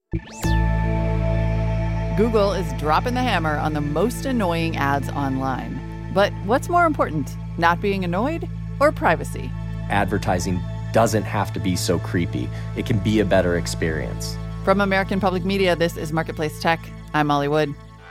Google is dropping the hammer on the most annoying ads online. But what's more important, not being annoyed or privacy? Advertising doesn't have to be so creepy. It can be a better experience. From American Public Media, this is Marketplace Tech. I'm Molly Wood.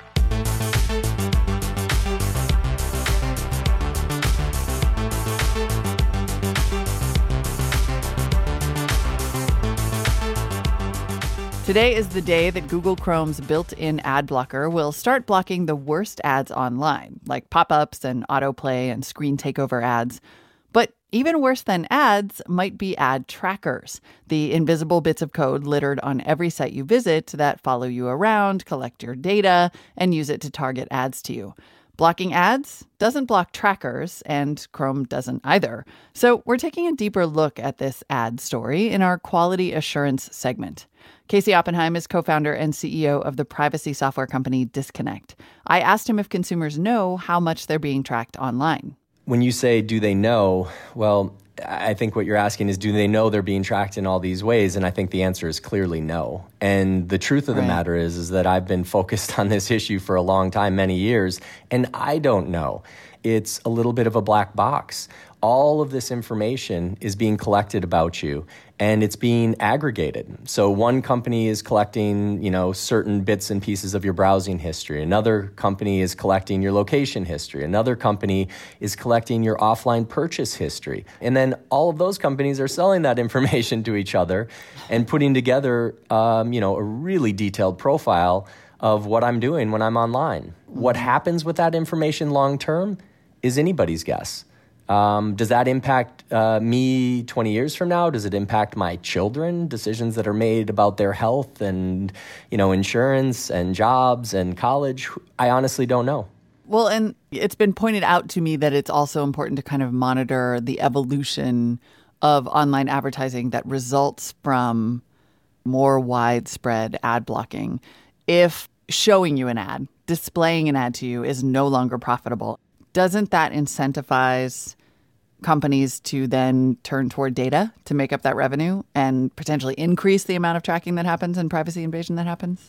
Today is the day that Google Chrome's built-in ad blocker will start blocking the worst ads online, like pop-ups and autoplay and screen takeover ads. But even worse than ads might be ad trackers, the invisible bits of code littered on every site you visit that follow you around, collect your data, and use it to target ads to you. Blocking ads doesn't block trackers, and Chrome doesn't either. So we're taking a deeper look at this ad story in our Quality Assurance segment. Casey Oppenheim is co-founder and CEO of the privacy software company Disconnect. I asked him if consumers know how much they're being tracked online. When you say, do they know? Well, I think what you're asking is, do they know they're being tracked in all these ways? And I think the answer is clearly no. And the truth of the matter is that I've been focused on this issue for a long time, many years, and I don't know. It's a little bit of a black box. All of this information is being collected about you, and it's being aggregated. So one company is collecting, certain bits and pieces of your browsing history. Another company is collecting your location history. Another company is collecting your offline purchase history. And then all of those companies are selling that information to each other and putting together, a really detailed profile of what I'm doing when I'm online. What happens with that information long term is anybody's guess. Does that impact me 20 years from now? Does it impact my children? Decisions that are made about their health and, insurance and jobs and college? I honestly don't know. Well, and it's been pointed out to me that it's also important to kind of monitor the evolution of online advertising that results from more widespread ad blocking. If showing you an ad, displaying an ad to you is no longer profitable, doesn't that incentivize companies to then turn toward data to make up that revenue and potentially increase the amount of tracking that happens and privacy invasion that happens?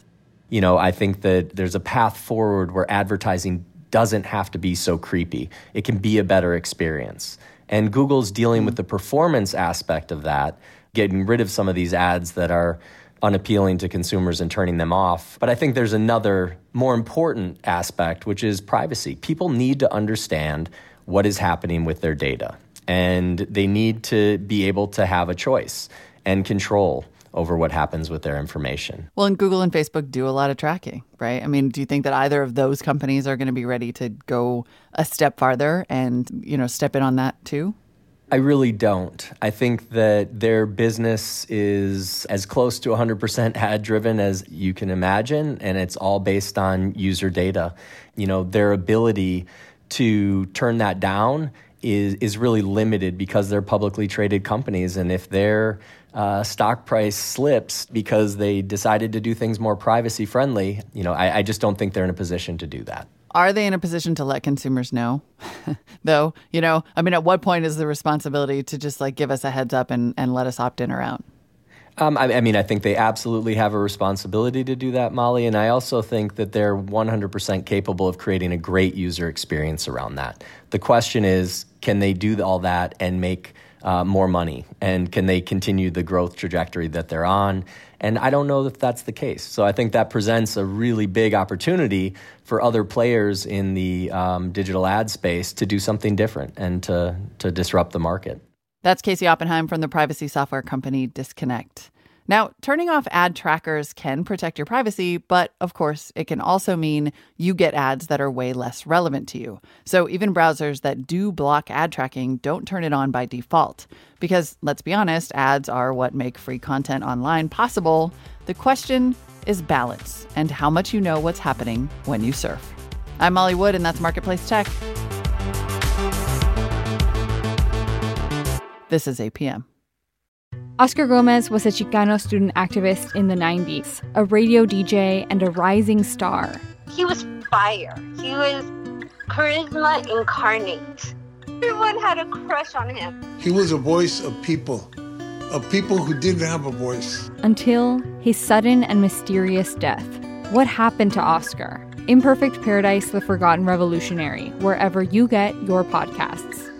I think that there's a path forward where advertising doesn't have to be so creepy. It can be a better experience. And Google's dealing with the performance aspect of that, getting rid of some of these ads that are unappealing to consumers and turning them off. But I think there's another more important aspect, which is privacy. People need to understand what is happening with their data, and they need to be able to have a choice and control over what happens with their information. Well, and Google and Facebook do a lot of tracking, right? I mean, do you think that either of those companies are going to be ready to go a step farther and, step in on that too? I really don't. I think that their business is as close to 100% ad-driven as you can imagine, and it's all based on user data. Their ability to turn that down is really limited because they're publicly traded companies, and if their stock price slips because they decided to do things more privacy-friendly, I just don't think they're in a position to do that. Are they in a position to let consumers know? Though, at what point is the responsibility to just give us a heads up and let us opt in or out? I think they absolutely have a responsibility to do that, Molly. And I also think that they're 100% capable of creating a great user experience around that. The question is, can they do all that and make more money? And can they continue the growth trajectory that they're on? And I don't know if that's the case. So I think that presents a really big opportunity for other players in the digital ad space to do something different and to disrupt the market. That's Casey Oppenheim from the privacy software company Disconnect. Now, turning off ad trackers can protect your privacy, but of course, it can also mean you get ads that are way less relevant to you. So even browsers that do block ad tracking don't turn it on by default. Because let's be honest, ads are what make free content online possible. The question is balance and how much you know what's happening when you surf. I'm Molly Wood, and that's Marketplace Tech. This is APM. Oscar Gomez was a Chicano student activist in the 90s, a radio DJ and a rising star. He was fire. He was charisma incarnate. Everyone had a crush on him. He was a voice of people. of people who didn't have a voice. Until his sudden and mysterious death. What happened to Oscar? Imperfect Paradise: The Forgotten Revolutionary, wherever you get your podcasts.